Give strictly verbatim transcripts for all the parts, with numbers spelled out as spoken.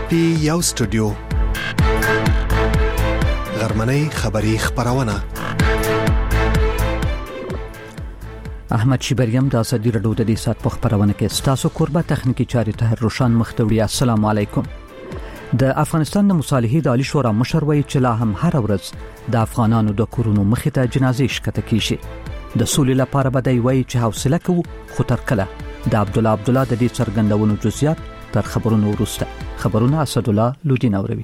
پی یو سټوډیو غرمنۍ خبری خبرونه احمد شیبریم د ازادي رادیو د دې سات په خبرونه کې ستاسو قربت تخنیکی چاري ته روشن مختوړي. السلام علیکم. د افغانستان د مصالحې د عالی شورا مشر وایي چې لا هم هر ورځ د افغانانو د کورونو مخې ته جنازې شکته کیږي. د سولې لپاره به دی وایي چې حوصله کوو، خو تر کله. د عبد الله عبد الله د دې څرګندونو جزئیات تر خبرونو وروسته. خبرونه اسد الله لودین اوروي.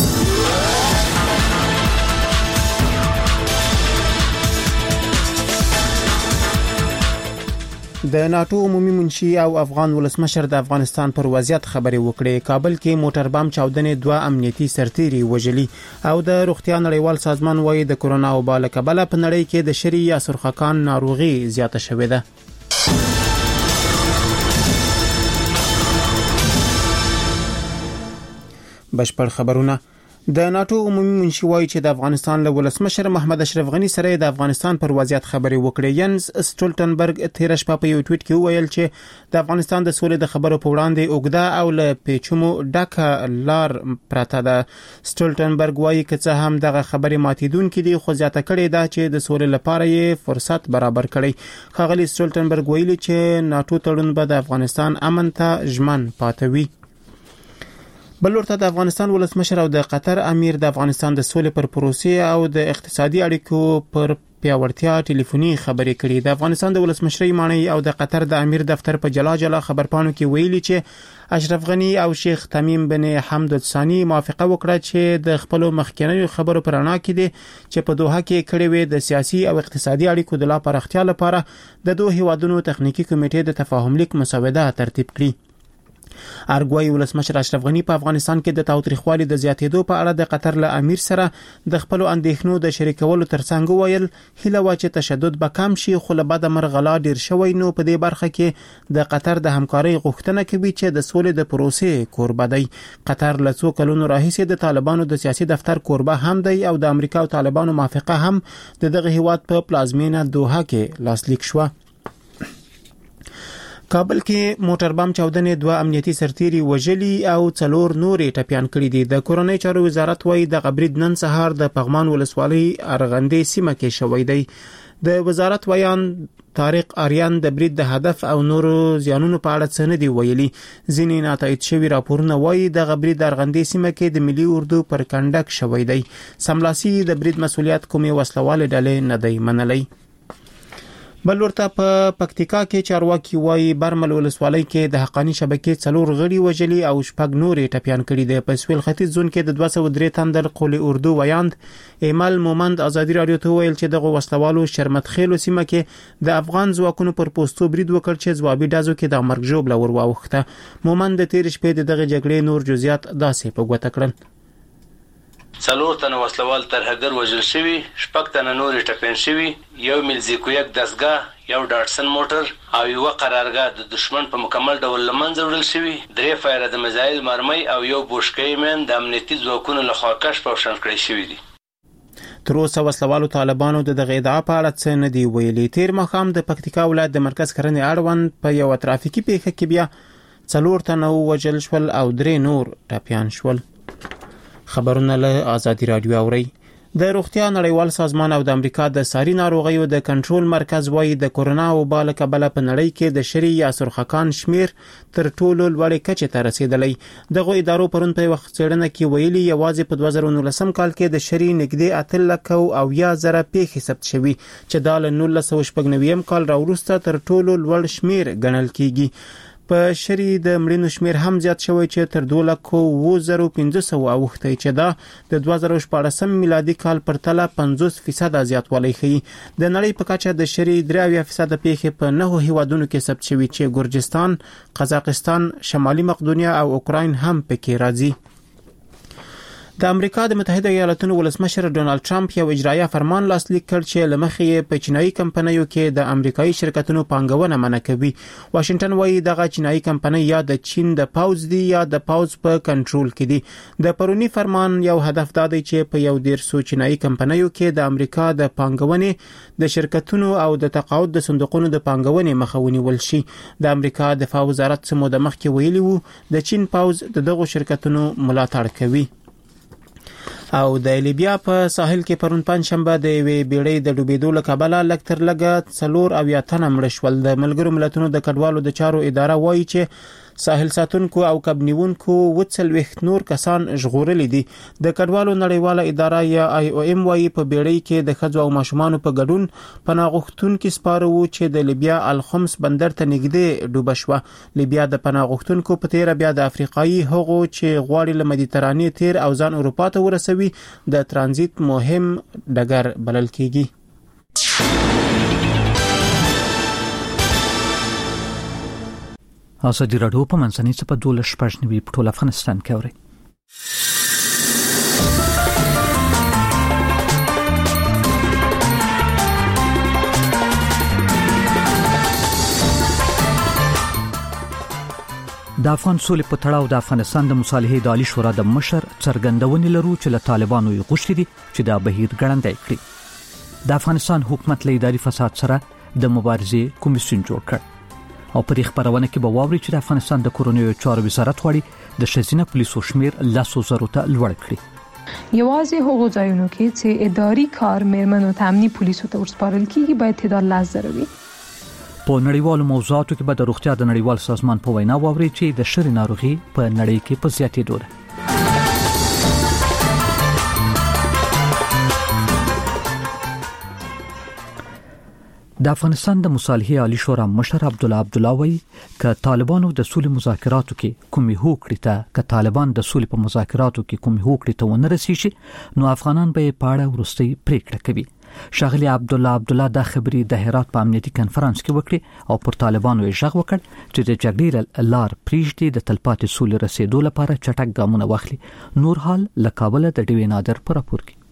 د ناتو عمومي منشي او افغان ولسمشر د افغانستان پر وضعیت خبري وکړي. کابل کې موټر بم چاودنې دوه امنیتي سرتیري وژلي او د روغتیا نړیوال سازمان وايي د کورونا وبا له کبله په نړۍ کې د شری یا سرخکان ناروغي زیاته شوې ده. بشپړ خبرونه. د ناتو عمومي منشي وايي چې د افغانستان له ولسمشر محمد اشرف غنی سره د افغانستان پر وضعیت خبري وکړي. ینز سټولټنبرګ تیر شپه په یو ټویټ کې ویل چې د افغانستان د سولې د خبرو په وړاندې اوګدا او له پیچمو ډکه لار پراته ده. سټولټنبرګ وايي چې څه هم دغه خبري ماتیدونکې دي، خو زیاته کړي ده چې د سولې لپاره یې فرصت برابر کړي. خاغلی سټولټنبرګ ویلي چې ناتو تړون به د افغانستان امن ته ژمن پاتوي. بل ورته د افغانستان ولسمشر او د قطر امیر د افغانستان د سولې پر پروسې او د اقتصادي اړیکو پر پیاوړتیا ټلیفوني خبرې کړي. د افغانستان د ولسمشرۍ مانی او د قطر د امیر دفتر په جلا جلا خبرپاڼو کې ویلي چې اشرف غنی او شیخ تمیم بن حمد الثانی موافقه وکړه چې د خپل مخکینی خبرو پر اړه کې دي چې په دوحه کې کړي وي د سیاسي او اقتصادي اړیکو د لا پراختیا لپاره د دوه هیوادونو تخنیکی کمیټې د تفاهم لیک مسوده ترتیب کړي. ارګوای ولسمشر اشرف غنی په افغانستان کې د تاوتریخوالي د زیاتېدو په اړه د قطر له امیر سره د خپل اندېښنو د شریکولو ترڅنګ ویل هیله وا چې تشدد به کم شي، خو له بده مرغلا ډیر شوی نو په دې برخه کې د قطر د همکارۍ غوښتنه کوي چې د سولې د پروسې کوربه دی. قطر له څو کلونو راهیسې د طالبانو د سیاسي دفتر کوربه هم دی او د امریکا او طالبانو موافقه هم د دغه هیواد په پلازمینه دوحه کې لاسلیک شوه. کابل کې موټر بم چاودنې دوه امنیتي سرتیري وژلي او څلور نورې ټپيان کړي دي. د کورونی چارو وزارت وايي د غبرید نن سهار د پغمان ولسوالۍ ارغندې سیمه کې شوې دی. د وزارت ویان طارق آریان د برید د هدف او نورو زیانونو په اړه څه نه دی ویلي. ځینې ناتایید شوي راپورونه وايي د غبرید ارغندې سیمه کې د ملي اردو پر کنډک شوې دی. سملاسي د برید مسولیت کومې وسلواله ډلې نه دی منلي. بل ورته په پکتیکا کې چارواکي وايي برمل ولسوالۍ کې د حقانی شبکې څلور غړي وژلي او شپږ نورې ټپيان کړي دي. په سویل ختیځ زون کې د دوه سوه درې تندر قول اردو ویاند ایمل مومند ازادي رادیو ته ویل چې دغه وسلوالو شرمت خیلو سیمه کې د افغان ځواکونو پر پوسټو برید وکړ چې ځوابي ډازو کې د مرګ ژوبله ور واوښته. مومند د تیر شپې دغه جګړې نور جزئیات داسې په ګوته کړل. څلور تنه وسلوال ترهګر وژل شوي، شپږ تنه نورې ټپیان شوي، یو ملزیکویک دستګاه، یو ډاټسن موټر او یو قرارګاه د دشمن په مکمل ډول له منځه وړل شوي. درې فایره د میزایل مرمۍ او یو بوشکۍ مین د امنیتي ځواکونو لخوا کشف او شنډ کړای شوي دي. تر اوسه وسلوالو طالبانو د دغه ادعا په اړه څه نه دی ویلي. تیر ماښام د پکتیکا ولایت د مرکز کرنې اړوند په یو ترافیکي پیښه کې بیا څلور تنه وژل شول او درې نور ټپیان شول. خبرونه له ازادي رادیو اوري. د روغتیا نړیوال سازمان او د امریکا د ساري ناروغیو د کنټرول مرکز وايي د کورونا وبا له کبله په نړۍ کې د شری یا سرخکان شمیر تر ټولو لوړې کچې ته رسیدلی. دغه ادارو پرون په وخت څېړنه کې ویلي یوازې په دوه زره نولسم کال کې د شری نږدې اته لکه او یا زره پیښې ثبت شوي چې دا له نولس سوه شپږ نوي کال راوروسته تر ټولو لوړ شمیر ګڼل کیږي. په شری د مړینو شمیر هم زیات شوی چې تر دوه لکه اوه زره پنځه سوه اوښتی چې دا د دوه زره شپاړسم میلادي کال پر تله پنځوس فیصد زیاتوالی ښیي. د نړۍ په کچه د شری درې اویا فیصد پیښې په نهو هیوادونو کې ثبت شوي چې ګرجستان، قزاقستان، شمالي مقدونیه او اوکراین هم پکې راځي. د امریکا د متحده ایالاتونو ولسمشر ډونالد ټرمپ یو اجرایه فرمان لاسلیک کړ چې لمخې په چینایي کمپنیو کې د امریکایي شرکتونو پانګونه منع کوي. واشنگټن وايي دغه چینایي کمپنۍ یا د چین د پاوز دی یا د پاوز په کنټرول کې دي. د پرونی فرمان یو هدف دا دی چې په یو ډیر سو چینایي کمپنیو کې د امریکا د پانګونې د شرکتونو او د تقاعد د صندوقونو د پانګونې مخه ونیول شي. د امریکا دفاع وزارت سمو د مخکې ویلي وو د چین پاوز د دغو شرکتونو ملاتړ کوي. او د لیبیا په ساحل کې پرون پنځشنبه د وی بیړۍ د ډوبېدو له کبله لکتر لګه څلور او یا تنه مړ شول. د ملګرو ملتونو د کډوالو د چارو اداره وایي چې ساحل ساتونکو او کبنیونکو وڅلويخت نور کسان ژغورل دي. د کډوالو نړیواله اداره یا آی او ام وايي په بیړۍ کې د خځو او ماشومان په ګډون پناه غوښتونکو سپاره وو چې د لیبیا الخمس بندر ته نږدې ډوب شو. لیبیا د پناه غوښتونکو په تیر بیا د افریقایي هغو چې غواړي له مدیترانې تیر او ځان اروپا ته ورسوي د ترانزیت مهم ډګر بلل کیږي. ازادي راډیو په منځنۍ څپه دوله شپږ نوي په ټول افغانستان کې اوري. د افغان سولې په تړاو د افغانستان د مصالحې د عالی شورا د مشر څرګندونې لرو چې له طالبانو یې غوښتي دي چې دا بهیر ګړندی کړي. د افغانستان حکومت له اداري فساد سره د مبارزې کمیسیون جوړ کړ. او په خبرونه کې به واوري چې د افغانستان د کورونیو چارو وزارت غواړي د شزینه پولیسو شمیر لاسو زرو ته لوړ کړي. یوازې هغو ځایونو کې چې اداري کار مېرمنو ته امني پولیسو ته ورسپارل کیږي باید تعداد لاس زره وي. په نړیوالو موضوعاتو کې به د روغتیا د نړیوال سازمان په وینا واوري چې د شری ناروغي په نړۍ کې په زیاتېدو ده. د افغانستان د مصالحې عالی شورا مشر عبدالله عبدالله وایي ک طالبانو د سولې مذاکراتو کې کومې هوکړې ته ک طالبان د سولې په مذاکراتو کې کومې هوکړې ته ونه رسیږي نو افغانان به په اړه ورستۍ پریکړه کوي. شاغلی عبدالله عبدالله د خبري د هرات په امنیتي کانفرنس کې وکړي او پر طالبانو یې ژغ وکړ چې د جګړې لار پریږدي د تلپاتې سولې رسیدو لپاره چټک ګامونه واخلي. نور حال لکابل د ډیوی نادر پر راپور کې.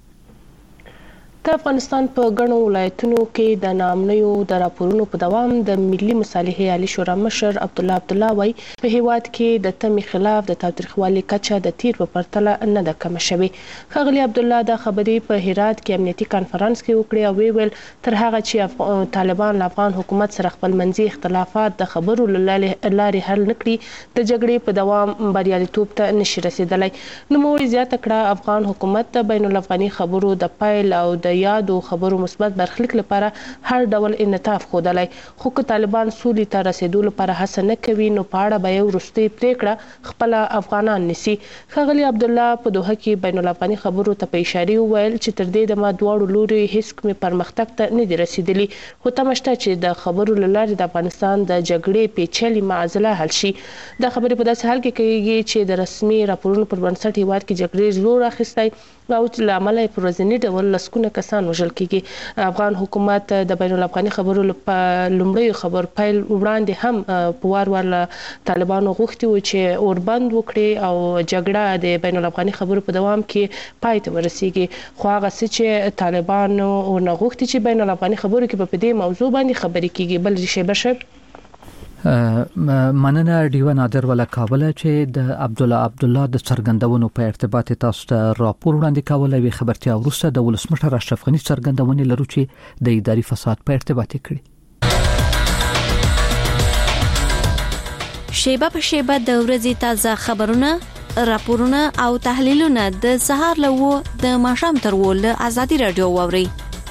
د افغانستان په ګڼو ولایتونو کې د نامنیو د راپورونو په دوام د ملي مصالحې عالی شورا مشر عبدالله عبدالله وايي په هیواد کې د تمی خلاف د تاوتریخوالي کچه د تیر په پرتله نه ده کم شوې. ښاغلي عبدالله د خبرې په هرات کې امنیتي کانفرنس کې وکړي او ویل تر هغه چې طالبان له افغان حکومت سره خپل منځي اختلافات د خبرو لارې حل نکړي د جګړې په دوام بریالیتوب ته نشي رسیدلی. نوموړي زیاته کړه افغان حکومت د بین الافغاني خبرو د پایل او د یادو خبرو مثبت برخلیک لپاره هر ډول انعطاف ښودلی خو که طالبان سولې ته رسیدو لپاره هڅه نه کوي نو په اړه به یو وروستۍ پریکړه خپل افغانان نیسي. ښاغلي عبدالله په دوحه کې بین الافغاني خبرو ته په اشارې وویل چې تر دې دمه دواړو لوري هیڅ کومې پرمختګ ته نه دي رسیدلي خو تمه شته چې د خبرو له لارې د افغانستان د جګړې پیچلې معضله حل شي. دا خبرې په داسې حال کې کېږي چې د رسمي راپورونو پر بنسټ هیواد کې جګړې زور اخیستی او له امله یې په ورځني ډول لسګونه کسان وژل کېږي. افغان حکومت د بین الافغاني خبرو په لومړیو خبر پیل وړاندې هم په وار وار له طالبانو غوښتي وو چې اوربند وکړي او جګړه د بین الافغاني خبرو په دوام کې پای ته ورسیږي خو هغه څه چې طالبانو ورنه غوښتي چې بین الافغاني خبرو کې په دې موضوع باندې خبرې کیږي. بل شی بشر مننه ډیوه نادر ولا کابل چې د عبدالله عبدالله د څرګندونو په ارتباط تاسو ته راپور وړاندې کول وی خبرتیا وروسته د ولسمشر اشرف غنی څرګندونې لرو چې د اداري فساد په ارتباط کړي. شیبه په شیبه د ورځې تازه خبرونه راپورونه او تحلیلونه د سهار له د ماښام تر ول ازادي رادیو ووري.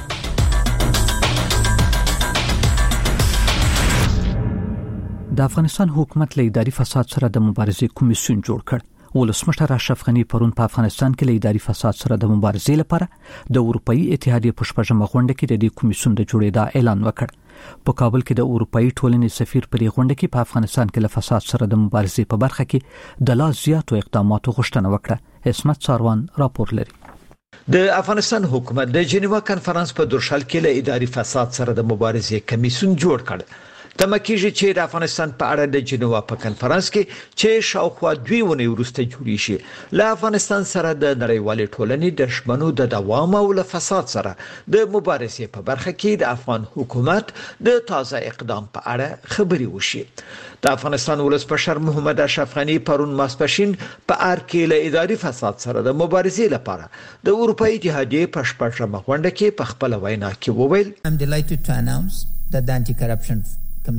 د افغانستان حکومت له اداري فساد سره د مبارزې کمیسیون جوړ کړ. ولسمشر اشرف غنی پرون په افغانستان کې له اداري فساد سره د مبارزې لپاره د اروپאי اتحادیې په شپږمه غونډه کې د دې کمیسیون د جوړېدا اعلان وکړ. په کابل کې د اروپאי ټولنې سفیر پر غونډه کې په افغانستان کې له فساد سره د مبارزې په برخه کې د لا زیاتو اقداماتو غوښتنه وکړه. اسمت ساروان راپور لري. د افغانستان حکومت د جنیوا کانفرنس په درشل کې له اداري فساد سره د مبارزې کمیسیون جوړ کړ. تمه کېږي چې د افغانستان په اړه د جنوا په کنفرانس کې چې شاوخوا دوی ونې وروسته جوړی شي له افغانستان سره د نړیوالې ټولنې د شمنو د دوام او له فساد سره د مبارزې په برخه کې د افغان حکومت د تازه اقدام په اړه خبري وشي. د افغانستان ولسمشر محمد اشرف غنی پرون ماسپښین په ار کې له اداري فساد سره د مبارزې لپاره د اروپאי اتحادیې په شپږمه غونډه کې په خپل وینا کې وویل I'm delighted to announce that the anti-corruption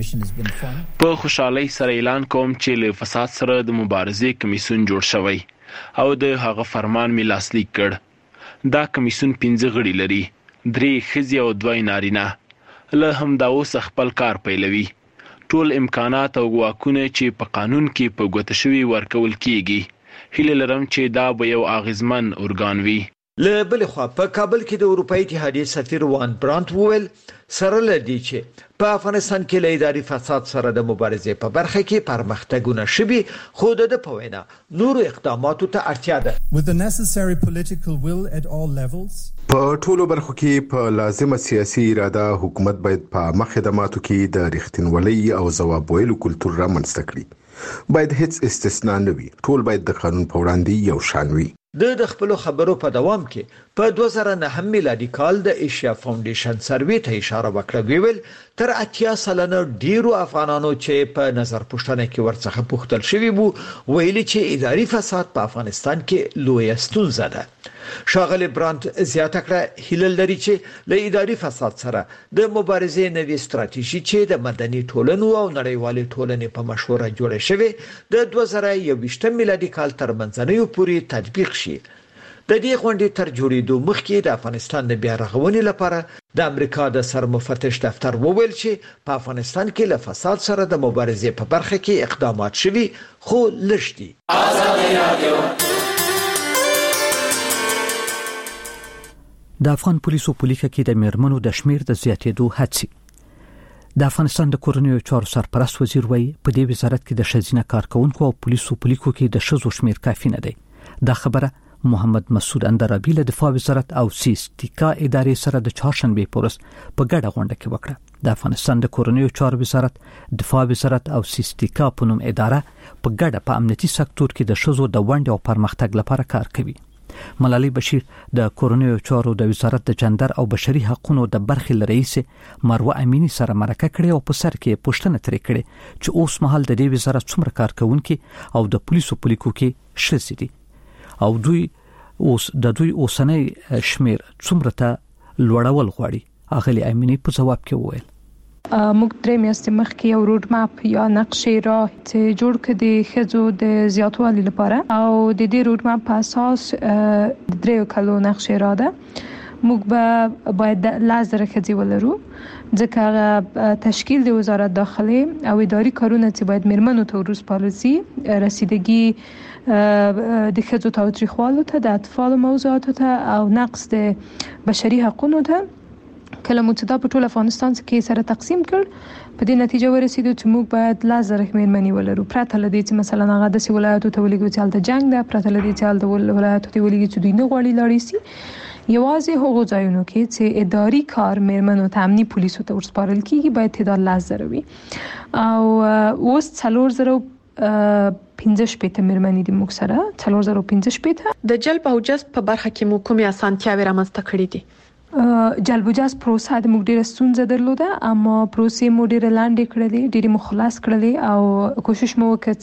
په خوشحالي سره اعلان کوم چې له فساد سره د مبارزې کمیسیون جوړ شوی او د هغه فرمان می لاسلیک کړ. دا کمیسیون پنځه غړي لري، درې ښځې او دوه نارینه. له همدا اوس خپل کار پیلوي. ټول امکانات او واکونه چې په قانون کې په ګوته شوي ورکول کیږي. هیله لرم چې دا به یو اغیزمن ارګان وي. له بل خوا په کابل کې د اروپאי اتحادیې سفیر وان برانت وویل سره لدی چې په افغانستان کې له اداري فساد سره د مبارزې په برخه کې پرمختګونه شوي خو د په وینا نور اقداماتو ته اړتیا ده. With the necessary political will at all levels په ټولو برخو کې په لازمه سیاسي اراده حکومت باید په مخدماتو کې د رښتینولۍ او ځواب ویلو کلتور رامنځته کړي. باید هیڅ استثناء نه وي. ټول باید د قانون په وړاندې یو شان وي. د د خپل خبرو په دوام کې په دوه زره نهه میلادي کال د ایشیا فاونډیشن سروې ته اشاره وکړه. ویل تر اتیا سلنه ډیرو افغانانو چې په نظر پوښتنه کې ورڅخه پوښتل شوی وو ویلي چې اداري فساد په افغانستان کې لوی ستونزه ده. شاغلی برانت زیاته کړه هیله لري چې له اداري فساد سره د مبارزې نوې ستراتیژي چې د مدني ټولنو او نړیوالې ټولنې په مشوره جوړه شوې د دوه زره یوویشت میلادي کال تر منځنیو پورې تطبیق شي. د دې غونډې تر جوړېدو مخکې د افغانستان د بیا رغونې لپاره د امریکا د سرمفتش دفتر وویل چې په افغانستان کې له فساد سره د مبارزې په برخه کې اقدامات شوي خو لږ دي. د افغان پولیسو په لیکه کې د میرمنو د شمیر د زیاتېدو هڅې. د افغانستان د کورنیو چارو سرپرست وزیر وایي په دې وزارت کې د ښځینه کارکونکو او پولیسو په لیکو کې د ښځو شمیر کافي نه دی. دا خبره محمد مسعود اندرابی له دفاع وزارت او سیستیکا ادارې سره د چهارشنبه په ورځ په ګډه غونډه کې وکړه. د افغانستان د کورنیو چارو وزارت، دفاع وزارت او سیستیکا په نوم اداره په ګډه په امنیتي سکتور کې د ښځو د ونډې او پرمختګ لپاره کار کوي. ملالۍ بشیر د کورنیو چارو د وزارت د جندر او بشري حقوقو د برخې رئیس مروه امینی سره مرکه کړې او په سر کې پوښتنه ترې کړې چې اوس مهال د دې وزارت څومره کارکونکي او د پولیسو په لیکو کې ښځې دي او دوی اوس د دوی اوسنۍ شمیر څومره ته لوړول غواړي. اغلی امینی په جواب کې وویل موږ درې میاشتې مخکې یو روډ ماپ یا نقشې راه چې جوړ کړ د ښځو د زیاتوالي لپاره او د دې روډ ماپ په اساس د درې کلو نقشې راه ده. موږ به باید لازم ښځې ولرو ځکه تشکیل د وزارت داخله او اداري کارونه چې باید میرمنو ته ورسپارل شي، رسیدګي د ښځو تاوتریخوالي ته، د اطفال موضوعاتو ته او نقص د بشري حقوقو ته کله مو چې دا په ټول افغانستان کې سره تقسیم کړ په دې نتیجه ورسېدو چې موږ باید لازم میرمنې ولرو. پرته له دې چې مثلا هغه د ولایتو ته ولګو چې د جنگ ده، پرته له دې چې د ولایتو ته ولګي چې دوی نه غواړي لاړ شي، یوازې هغو ځایونو کې چې اداري کار میرمنو ته امني پولیسو ته ورسپارل کیږي باید تعداد لازم وي. او اوس څلور زره پنځه شپېته میرمنې د موږ سره څلور زره پنځه شپېته. د جلب او جذب په برخه کې مو کومې اسانتیاوې رامنځته کړې دي؟ جلب و جذب پروسه د موږ ډیره ستونزه درلوده، اما پروسې مو ډیره لاندې کړلې، ډیره مخلص کړلې او کوشش مو وکړ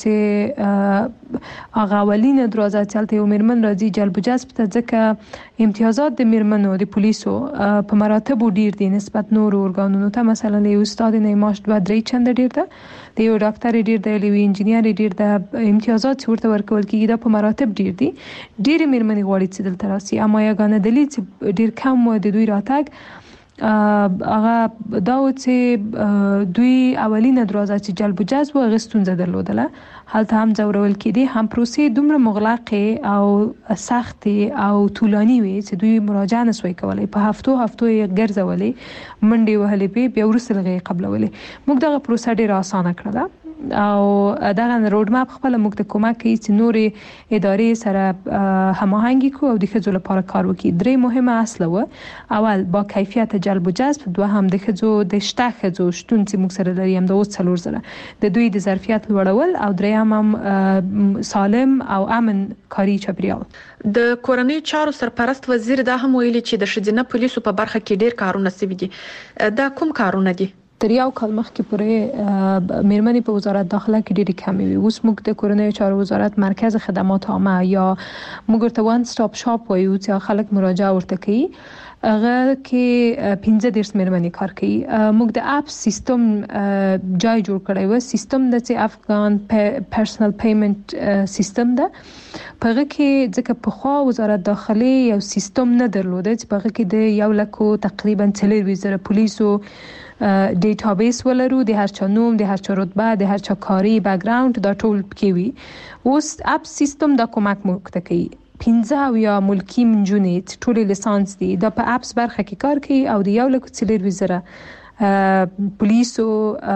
چې هغه اولینه دروازه چې یو میرمن راځي جلب و جذب ته، ځکه امتیازات د میرمنو د پولیسو په مراتب ډیر دي نسبت نور اورګانونو ته. مثلا یو استاد نه معاش دوه درې چنده ډیر ده، د یو ډاکټر ډیر دی، د یو انجینیر ډیر ده. امتیازات چې ورته ورکول کیږي دا په مراتب ډیر دي. ډیر میرمنې غواړي چې دلته راسي، اما یګانه دلیل چې ډیر کم و د دوی راتګ هغه دا و چې دوی اولینه دروازه چې جلب و جذب هغه ستونزه درلودله، هلته هم ځورول کېدی، هم پروسې دومره مغلقې او سختې او طولاني وي چې دوی مراجعه نسوي کولی، په هفتو هفتو یې ګرځولې، منډې وهلې، بیا وروسته هغې قبلولې. موږ دغه پروسه ډېره اسانه کړله او دغه روډ ماپ خپل موږ ته کومک کوي چې نورې ادارې سره هماهنګي کوو او د ښځو لپاره کار وکړي. درې مهمه اصل و: اول با کیفیت جلب و جذب، دوهم د ښځو د شته ښځو شتون چې موږ سره لري هم د اوس څلور زره د دوی د ظرفیت لوړول، او دریم هم سالم او امن کاري چاپیریال. د کورنۍ چارو سرپرست وزیر دا هم ویلي چې د ښځینه پولیسو په برخه کې ډیر کارونه شوي دي. دا کوم کارونه دي؟ تر یو کال مخکې پورې میرمنې په وزارت داخله کې ډېرې کمې وي. اوس موږ د کورنۍ چارو وزارت مرکز خدمات عامه یا موږ ورته وان سټاپ شاپ وایو چې خلک مراجعه ورته کوي، هغه کې پنځه دیرش میرمنې کار کوي. موږ د اپ سیستم جای جوړ کړی و. سیستم د چې افغان پرسنل پیمنت سیستم ده. په هغه کې ځکه په خوا وزارت داخله یو سیستم نه درلوده چې په هغه کې د یو لکو تقریبا څلور وزره پولیسو ډیټابیس ولرو، د هر چا نوم، د هر چا رتبه، د هر چا کاري بیک ګراوند دا ټول پکې وي. اوس اپ سیستم دا کومک موږ ته کوي. پنځه او یا ملکی منجونې چې ټول لیسانس دي دا په اپس برخه کې کار کوي او د یو لکو څلور وزره پولیسو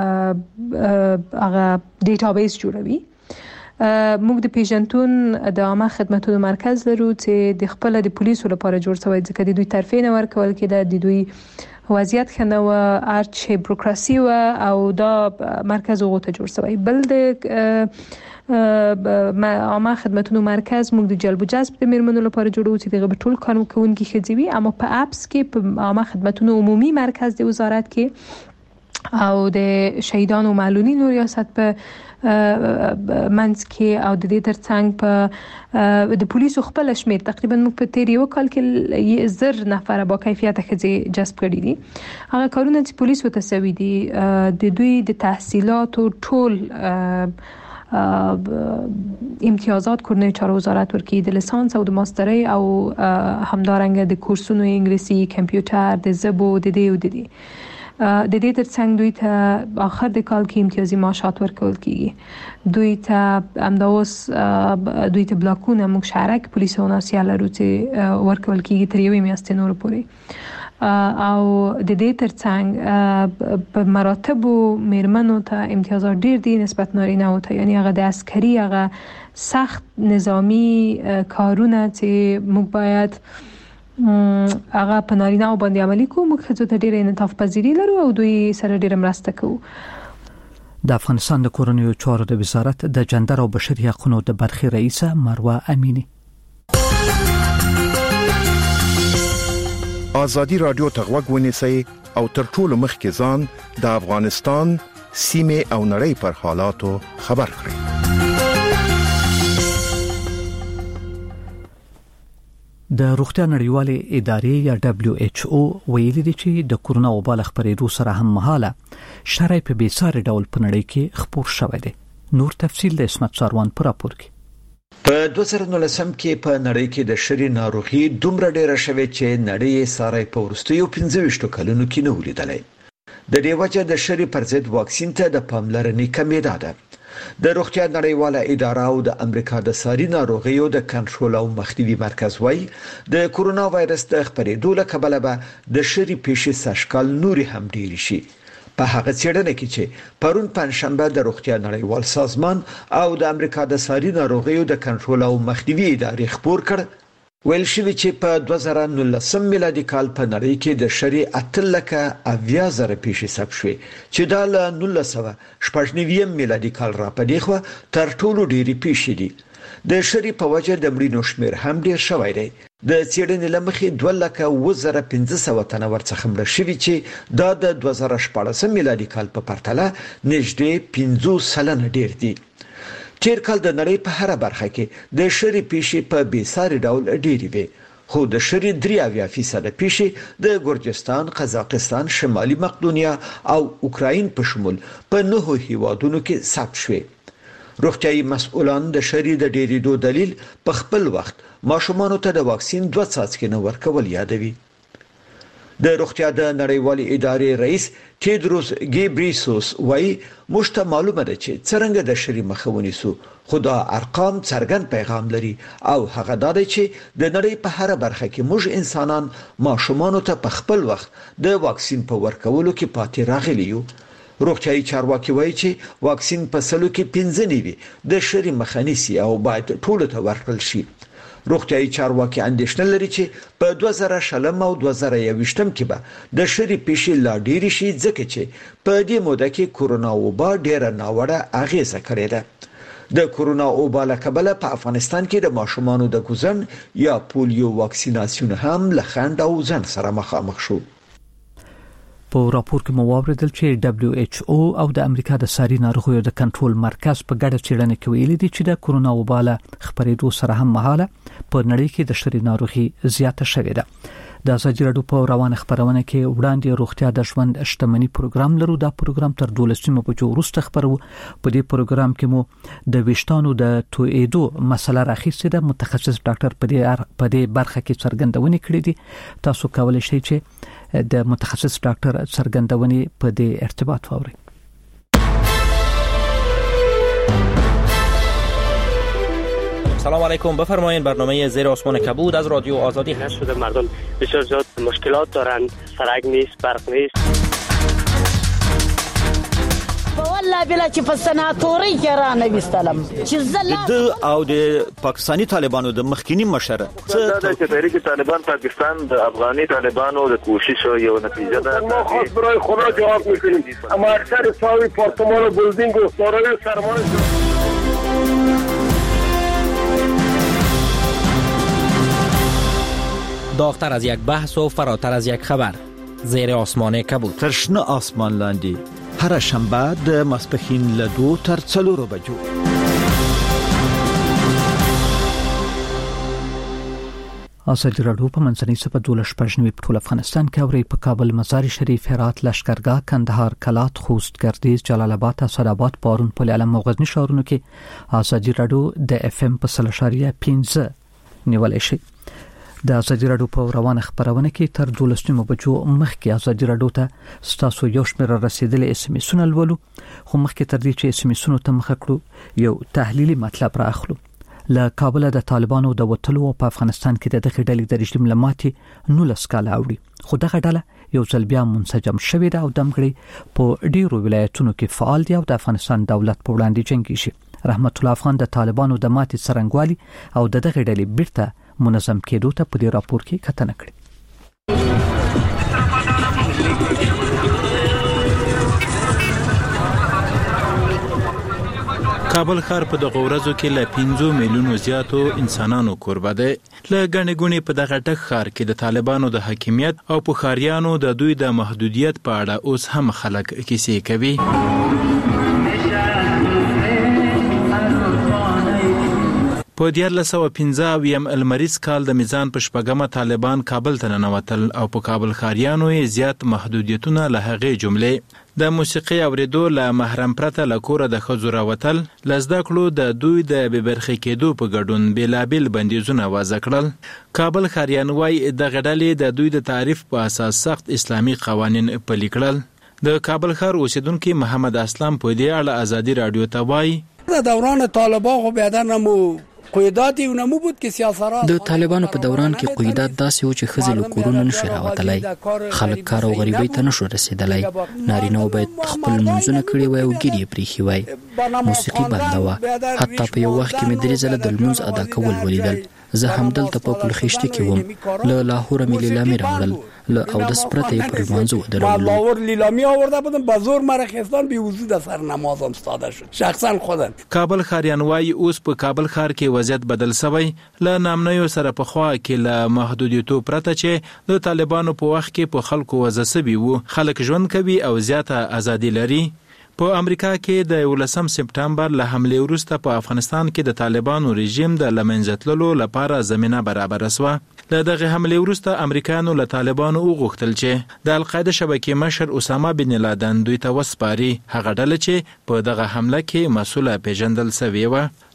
هغه ډیټابیس جوړوي. موږ د پیژنتون د عامه خدماتو مرکز لرو چې د خپل د پولیسو لپاره جوړ شوی، ځکه د دوی طرفې نه ورکول کېده، د دوی وضعیت خنه و ارچ بروکراسي و او دا مرکز وغوته جوړ شوی. بل د عامه خدماتو مرکز موږ د جلب و جذب د میرمنو لپاره جوړو چې دغه ټول قانون کوونکي ښځې وي، اما په اپس کې په عامه خدماتو عمومي مرکز د وزارت کې او د شهیدانو معلولینو ریاست په منځ کې او د دې ترڅنګ په د پولیسو خپل شمیر تقریبا موږ په تیر یو کال کې زر نفر با کیفیت ښځې جذب کړي دي. هغه کارونه چې پولیسو ته سوي دي د دوی د تحصیلاتو ټول امتیازات کورنۍ چارو وزارت ورکړي، د لیسانس او د ماسترۍ او همدارنګه د کورسونو انګلیسي، کمپیوټر، د ژبو د دې او د دې د دې ترڅنګ دوی ته آخر د کال کې امتیازي معاشات ورکول کیږي. دوی ته همداوس دوی ته بلاکونه موږ شهرک پولیس او ناسیا لرو چې ورکول کیږي تر یوې میاشتې نور پورې، او د دې ترڅنګ په مراتبو میرمنو ته امتیازات ډیر دي نسبت نارینه او ته، یعنی هغه د عسکري هغه سخت نظامی کارونه چې موږ باید هغه په نارینه او باندې عملي کوو، موږ ښځو ته ډېره انعطاف پذیري لرو او دوی سره ډېره مرسته کوو. د افغانستان د کورنیو چارو د وزارت د جندر او بشري حقوقو د برخې رئیسه مروه امینی. آزادی رادیو ته غوږ ونیسئ او تر ټولو مخکې ځان د افغانستان سیمه او نړۍ پر حالاتو خبر کړئ. د روغتیا نړیوالې ادارې یا دبليو ایچ او ویلي دي چې د کورونا وبا خبرېدو سره هم مهاله شرای په بیساري ډول په نړۍ کې خپور شوی دی. نور تفصیل د اسمت ساروان پر راپور کې. په دوه زره نولسم کې په نړۍ کې د شری ناروغي دومره ډیره شوه چې نړۍ ساري په ورستیو پنځه ویشت کلونو کې نه ولیدلې. د دې وجه د شری پر ضد واکسین ته د پاملرنې کمی ده. د روغتیا نړیواله اداره او د امریکا د ساري ناروغیو د کنټرول او مخنیوي مرکز وايي د کورونا وایرس د خپرېدو له کبله به د شری پیښې سشکال نوري هم ډیر شي. په هغه څېړنه کې چې پرون پنځشنبه د روغتیا نړیوال سازمان او د امریکا د ساري ناروغیو د کنټرول او مخنیوي ادارې خبر کړ، ویل شوی چې په دوه زره نولسم میلادي کال په نړۍ کې د شری اتلکه اویا زره پیښې ثبت شوې چې د نولس سوه شپږ نوي میلادي کال را پدې خو تر ټولو ډېری پیښې دي. د شری په وجه د مړینو شمیر هم ډیر شوی دی. د څېړنې لمخې دوه لکه اووه زره پنځه سوه تنه ورڅخه مړه شوي چې دا د دوه زره شپاړسم میلادي کال په پرتله نږدې پنځوس سلنه ډیر دي. تیر کال د نړۍ په هر برخه کې د شری پیښې په بیساري ډول ډېرې وي، خو د شری درې اویا فیصد پیښې د ګورجستان، قزاقستان، شمالي مقدونیا او اوکراین په شمول په نهو هیوادونو کې ثبت شوې. روغتیايي مسؤلان د شری د ډېرېدو دلیل په خپل وخت ماشومانو ته د واکسین دوه څاڅکي نه ورکول یادوي. د روغتیا د نړیوالې ادارې رئیس تیدروس ګیبریسوس وايي موږ ته معلومه ده چې څنګه د شری مخه ونیسو، خو دا ارقام څرګند پیغام لري او هغه دا دی چې د نړۍ په هر برخه کې موږ انسانان ماشومانو ته په خپل وخت د واکسین په ورکولو کې پاتې راغلي یو. روغتيایي چارواکي وایي چې واکسین په سلو کې پنځه نیوي د شری مخنیسي او باید ټولو ته ورکړل شي. روغتيایي چارواکي اندېښنه لري چې په دوه زره شلم او دوه زره یوویشتم کې به د شری پیښې لا ډېرې شي ځکه چې په دې موده کې کورونا وبا ډېره ناوړه اغیزه کړې ده. د کورونا وبا له کبله په افغانستان کې د ماشومانو د ګوزن یا پولیو واکسیناسیون هم له خنډ او ځنډ سره مخامخ شو. په راپور کې مو واوریدل چې دبليو ایچ او او د امریکا د ساري ناروغیو د کنټرول مرکز په ګډه څېړنه کې ویلي دي چې د کورونا وبا له خبرېدو سره هم مهاله په نړۍ کې د شری ناروغي زیاته شوې ده. د ازادي راډیو په روانه خبرونه کې وړاندې روغتیا د ژوند شتمنۍ پروګرام لرو. دا پروګرام تر دولسمه بجو وروسته خبرو. په دې پروګرام کې مو د ویشتانو د تویدو مسله راخیستې ده. متخصص ډاکټر په دې په دې برخه کې څرګندونې کړې دي. تاسو کولای شئ چې د متخصص ډاکټر څرګندونې په دې ارتباط واورئ. سلام علیکم، بفرمایید. برنامه زیر آسمان کبود از رادیو آزادی هست. شده مردم بسیار زیاد مشکلات دارند، سرک نیست، برق نیست. والله بلا چې په سناتوري کې را نوستلم چې زله د او د پاکستانی طالبانو د مخکینی مشر څه د تحریک طالبان پاکستان د افغاني طالبانو د کوشش یو نتیجه ده. ما خاص برای خدا جواب میکنیم، اما اکثر ساوی پارتمان و بلدینگ و سارای سرمایه داغتر از یک بحث و فراتر از یک خبر. زیر آسمان کبود. ترشنه آسمان لاندې هر شنبه د ماسپښین له دوه تر څلورو بجو. ازادي راډیو په منځنۍ سپه دولس پښنوي په ټول افغانستان کې اوري. په کابل، مزار شریف، هرات، لشکرګاه، کندهار، کلات، خوست، گردیز، جلال آباد، اسداباد، پارون، پل علم او غزنی ښارونو کې ازادي راډیو د اف ام په سلشاریا پنځه نیولای شي. د ازادي راډیو په روانه خبرونه کې تر دولسمه بجو مخکې ازادي راډیو ته ستاسو یو شمېر رسیدلې اس ام اسونه لولو. خو مخکې تر دې چې اس ام اسونه ته مخ کړو یو تحلیلي مطلب را اخلو. له کابل د طالبانو د وټلو په افغانستان کې د دغه ډلې د رژیم لماتي نولس کاله اوړي. خو دغه ډله یو ځل بیا منسجم شوې ده او دمګړي په ډیرو ولایتونو کې فعال دي او د افغانستان دولت په وړاندې جنگي شي. رحمت الله افغان د طالبانو د ماتي څرنګوالي او د دغه ډلې بیرته منظم کېدو ته په دې راپور کې کتنه کړې. کابل ښار په دغه ورځو کې له پنځه میلیونو زیاتو انسانانو کوربه دی. له ګڼې ګوڼې په دغه ټک ښار کې د طالبانو د حاکمیت او په ښاریانو د دوی د محدودیت په اړه اوس هم خلک کیسې کوي. په دیارلس سوه پنځه اویم المریز کال د میزان په شپږمه طالبان کابل ته ننوتل او په کابل ښاریانو یې زیات محدودیتونه له هغې جملې د موسیقي اوریدو له محرم پرته له کوره د ښځو راوتل، له زده کړو د دوی د بې برخې کېدو په ګډون بېلابېل بندیزونه وضع کړل. کابل ښاریان وایي دغه ډلې د دوی د تعریف په اساس سخت اسلامي قوانین پلي کړل. د کابل ښار اوسیدونکي محمد اسلام په دې اړه ازادي راډیو ته وایي د دوران طالبان خو بیا نمو قیدات یو نمو بود کې سیاست د طالبانو په دوران کې قیدات داسې و چې ښځې له کورونو نشي راوتلی، خلک کار او غریبۍ ته نشو رسېدلی، نارینه باید خپل منځونه کړي وای او ګیر یې پریښي وای، موسیقي بنده وه. حتی په یو وخت کې مې درې ځله د لمونځ ادا کول ولیدل. زه همدلته په پلخشته کې وم، له لاهوره مې لیلامي راوړل، له اودس پرته یې پر لمانځه ودرولم. لاهور لیلامی آورده بودم، به زور مرا خستان بیوزی د سر نمازم ستاده شد شخصا خودم. کابل ښاریان وایي اوس په کابل ښار کې وضعیت بدل شوی. له نامنیو سره په خوا کې له محدودیتو پرته چې د طالبانو په وخت کې په خلکو وضع شوي وو، خلک ژوند کوي او زیاته ازادي لري. په امریکا کې د یولسم سپټمبر له حملې وروسته په افغانستان کې د طالبانو رژیم د له منځه تللو لپاره زمینه برابره شوه. له دغه حملې وروسته امریکایانو له طالبانو وغوښتل چې د القاعده شبکې مشر اسامه بن لادن دوی ته وسپاري، هغه ډله چې په دغه حمله کې مسؤله پیژندل شوې وه.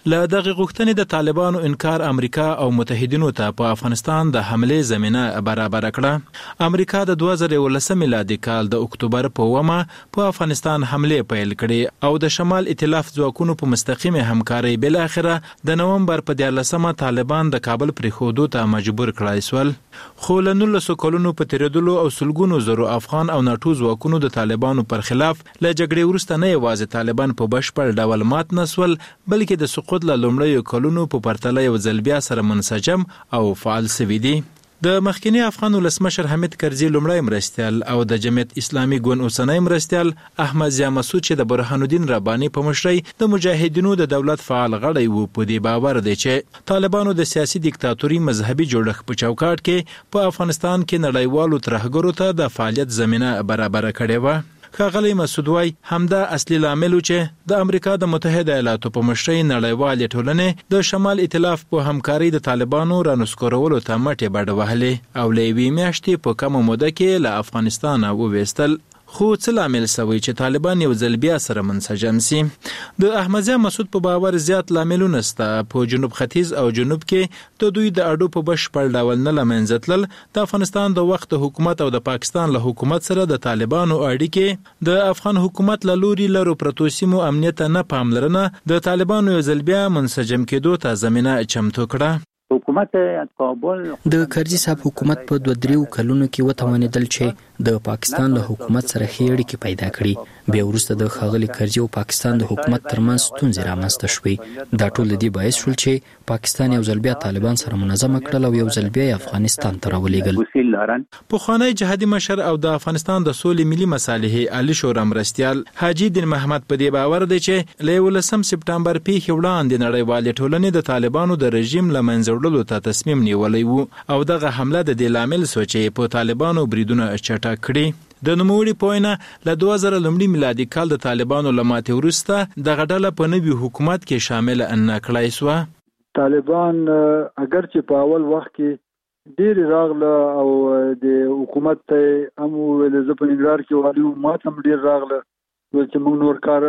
له دغه غوښتنې د طالبانو انکار امریکا او متحدینو ته په افغانستان د حمله زمينه برابر کړه. امریکا د دوه زره ولسم میلادي کال د اکتوبر په اومه په افغانستان حمله پیل کړې او د شمال ائتلاف ځواکونو په مستقیمه همکاري بل اخره د نومبر په دیارلسمه طالبان د کابل پر خودو ته مجبور کړای سول. خو له نولسو کلونو په تیریدلو او سلګونو زرو افغان او ناټو ځواکونو د طالبانو پر خلاف له جګړې وروسته نه یوازې طالبان په بشپړ ډول مات نسول بلکې د سقوط له لومړیو کلونو په پرتله یو ځل بیا سره منسجم او فعال شوي دي. د مخکنی افغان ولسمشر حمید کرزي لومړی مرستیال او د جمعیت اسلامي ګوند اوسنی مرستیال احمد ضیا مسعود چې د برهان الدین رباني په مشرۍ د مجاهدینو د دولت فعال غړی وو په دې باور دی چې طالبانو د سیاسي دیکتاتوري مذهبي جوړښت په چوکاټ کې په افغانستان کې نړیوالو ترهګرو ته د فعالیت زمينه برابر کړې و. ښاغلی مسعود وای همدا اصلي لامل چې د امریکا د متحده ایالاتو په مشرۍ نړیوالې ټولنې د شمال ائتلاف په همکاري د طالبانو رانسکورولو ته مټې بډ وهلې او له یوې میاشتې په کمه موده کې له افغانستانه وویستل. خو څه لامل سوی چې طالبان یو ځل بیا سره منسجم سي؟ د احمد ضیا مسعود په باور زیات لاملونه سته. په جنوب ختیځ او جنوب کې د دوی د اډو په بشپړ ډول نه لمنځه تلل، د افغانستان د وخت حکومت او د پاکستان له حکومت سره د طالبانو اړیکې، د افغان حکومت له لوري لرو پرتو سیمو امنیت نه پاملرنه د طالبانو یو ځل بیا منسجم کېدو ته زمينه چمتو کړه. حکومت کابل د کرزي صاحب حکومت په دوه دریو کلونو کې وتوانیدل چې د پاکستان له حکومت سره ښې اړیکې پیدا کړي. بیا وروسته د ښاغلي کرزي او پاکستان د حکومت ترمنځ ستونزې رامنځته شوې. دا ټول د دې باعث شول چې پاکستان یو ځل بیا طالبان سره منظمه کړل او یو ځل بیا افغانستان ته راولېږل. پخوانی جهادي مشر او د افغانستان د سولې ملي مصالحې علي شورا مرستیال حاجي دین محمد په دې باور دی چې له یولسم سپټمبر پیښې وړاندې نړیوالې ټولنې د طالبانو د رژیم له منځه وړلو ته تصمیم نیولی وو او دغه حمله د دې لامل شو چې په طالبانو بریدونه چټک کړي. د نوموړي په وینا له دوه زره لومړي میلادي کال د طالبانو له ماتې وروسته دغه ډله په نوي حکومت کې شامل نه کړای سوه. طالبان اگر چې په اول وخت کې ډېر راغله او د حکومت ته هم ویل زه په ننګرهار کې والي وم، ما ته هم ډېر راغله چې موږ نور کار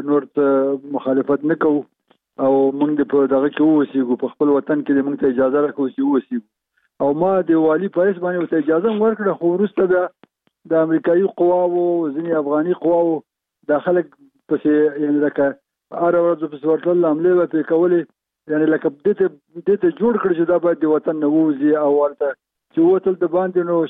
نور مخالفت نه کوو او موږ په دغه کې اوسېږو، په خپل وطن کې موږ ته اجازه راکوي چې اوسېږو. او ما د والي په حیث باندې ورته اجازه هم ورکړه، خو وروسته بیا د امریکایي قواوو ځینې افغاني قواوو دا خلک پسې یعنې لکه هره ورځ پسې ورتلل، حملې به پرې کولې، یعنې لکه دې ته دې ته جوړ کړي چې دا باید د وطن نه ووځي او ورته چې ووتل د باندې نو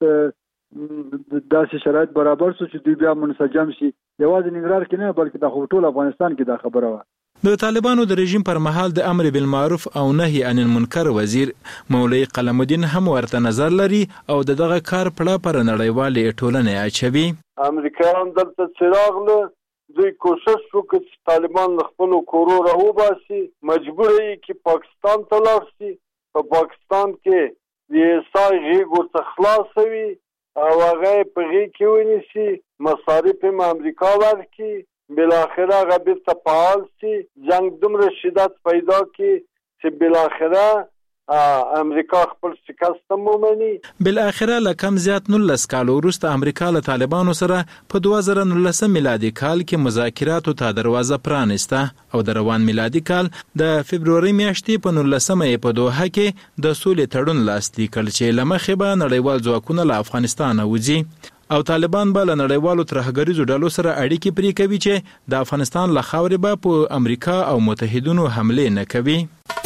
شاید داسې شرایط برابر شو چې دوی بیا منسجم شي. یوازې ننګرهار کې نه بلکې دا خو ټول افغانستان کې دا خبره وه. د طالبانو د رژیم پر مهال د امر بالمعروف او نهي عن المنکر وزیر مولوی قلم الدین هم ورته نظر لري او دغه کار پړه پر نړیوالې ټولنې اچوي. امریکایان دلته څراغله دوی کوشش وکړي چې طالبان له خپل کورو راوباسي، مجبور یې چې پاکستان ته لاړ شي. په پاکستان کې د سای غیږ ورته خلاص وي او هغه په غیږ کې ونیسي، مصارف هم امریکا ورکړي، بالاخره هغه بیرته فعال شي، جنگ دومره شدت پیدا کړي چې بالاخره امریکا خپل شکست هم ومني. بالاخره له کم زیات نولس کالو وروسته امریکا له طالبانو سره په دوه زره نولسم میلادي کال کې مذاکراتو ته دروازه پرانسته او د روان میلادي کال د فبروري میاشتې په نولسمه یې په دوحه کې د سولې تړون لاسلیک کړ چې له مخې به نړیوال ځواکونه له افغانستانه وځي او طالبان به له نړیوالو ترهګریزو ډلو سره اړیکې پرې کوي چې د افغانستان له خاورې به په امریکا او متحدینو حمله نه کوي.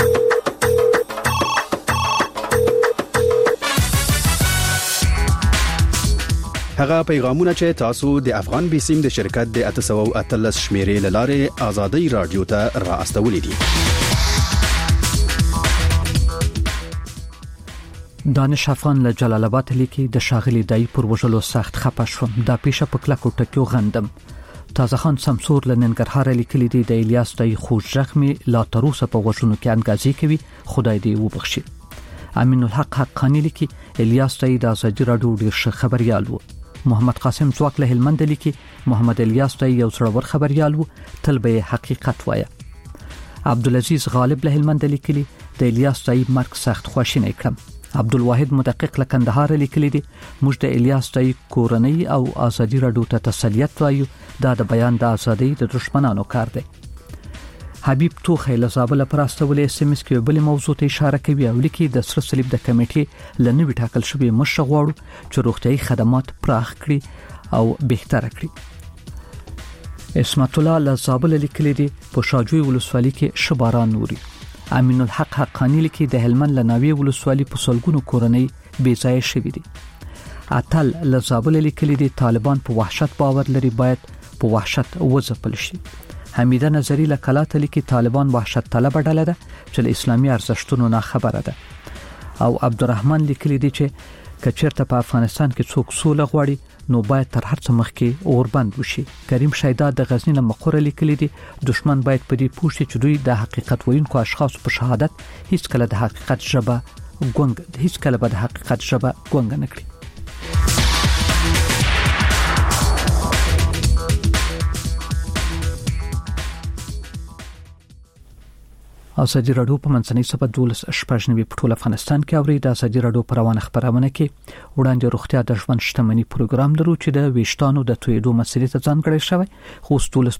هغه پیغامونه چې تاسو د افغان بیسیم د شرکت د اته سوه او اتلس شمیرې لاره آزادۍ رادیو ته را استولې دي. دانش افغان له جلال آباد لیکي د شاغلي دای پر وژلو سخت خپه شوم، دا پیښه په کلکو ټکیو غندم. تازه خان سمسور له ننګرهار لیکلي دی د الیاس دای خوږ زخمي لا تر اوسه په وژنو کې انګازي کوي، خدای دې وبخشي. امین الحق حقانی لیکي الیاس دای د ازادي رادیو ډیر ښه خبريال وو. محمد قاسم څوک له هلمند لیکي محمد الیاس دای یو څړور خبريال وو، تل به حقیقت وایي. عبدالعزيز غالب له هلمند لیکلي د الیاس دای مرګ سخت خواشینی کړم. عبدالواحد مدقق له کندهار لیکلی دی موږ د الیاس دای کورنۍ او ازادي رادیو ته تسلیت وایو، دا د بیان د ازادۍ د دشمنانو کار دی. حبیب توخی له زابل پراستولې اس ام اس کې بل موضوع ته اشاره کوي او لیکي د سره صلیب د کمیټې لنوي ټاکل شوی مشر غواړو چې روغتيایي خدمات پراخ کړي او بهتر کړي. اسمت الله له زابل لیکلي دي په شاجوی ولسوالۍ کې شباران نوري. امین الحق حقانی لیکي د هلمند لناوی ولسوالۍ په سلګونو کورنۍ بې ځای شوي دي. اتل له زابل لیکلي دي طالبان په وحشت باور لري باید په وحشت وځپل شي. حمیده نظری له کلاته لیکي طالبان وحشت طلب ډله ده چې له اسلامي ارزښتونو نه خبره ده. او عبدالرحمن لیکلي دي چې کچیرته په افغانستان کې څوک سوله غواړي نو باید تر هر څه مخکې اوربند وشي. کریم شیدا د غزنی له مقر لیکلي دي دشمن باید په دې پوښتنه چې دوی د حقیقت ویونکو اشخاص په شهادت هیڅ کله د حقیقت ژبه ګونګ هیڅ کله به د حقیقت ژبه ګونګ نه کړي. ازادي رادیو په منځنۍ صفه دولس شپږنوي په ټول افغانستان کې اوري. د ازادي رادیو پروانه خبرونه کې وړاندې روغتیا د ژوند شتمنۍ پروګرام درو چې د ویشتانو د تویدو مسلې ته ځانګړی شوی خو دولس